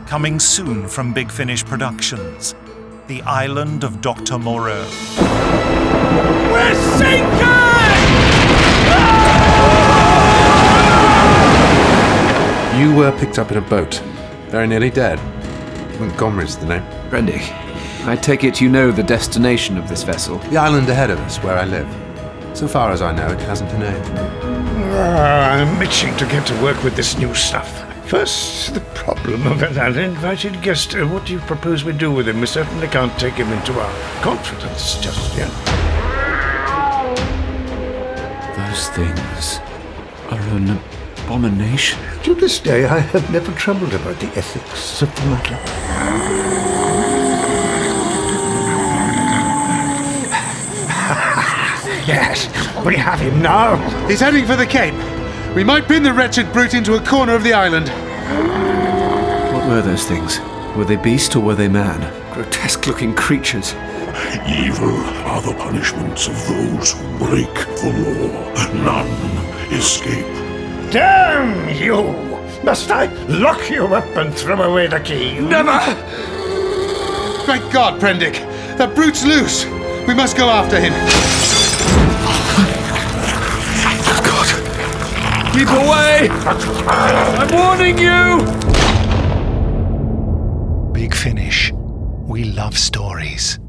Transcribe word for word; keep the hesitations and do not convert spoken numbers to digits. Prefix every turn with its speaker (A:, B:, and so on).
A: Coming soon from Big Finish Productions, The Island of Doctor Moreau.
B: We're sinking!
C: You were picked up in a boat, very nearly dead. Montgomery's the name.
D: Prendick, I take it you know the destination of this vessel?
C: The island ahead of us, where I live. So far as I know, it hasn't a name.
B: Uh, I'm itching to get to work with this new stuff. First, the problem of an uninvited guest. Uh, what do you propose we do with him? We certainly can't take him into our confidence just yet.
D: Those things are an abomination.
B: To this day, I have never troubled about the ethics of the matter. Yes, we have him now.
C: He's heading for the Cape. We might pin the wretched brute into a corner of the island.
D: What were those things? Were they beast or were they man? Grotesque-looking creatures.
E: Evil are the punishments of those who break the law. None escape.
B: Damn you! Must I lock you up and throw away the key?
D: Never!
C: Great God, Prendick! That brute's loose! We must go after him!
D: Keep away! I'm warning you!
A: Big Finish. We love stories.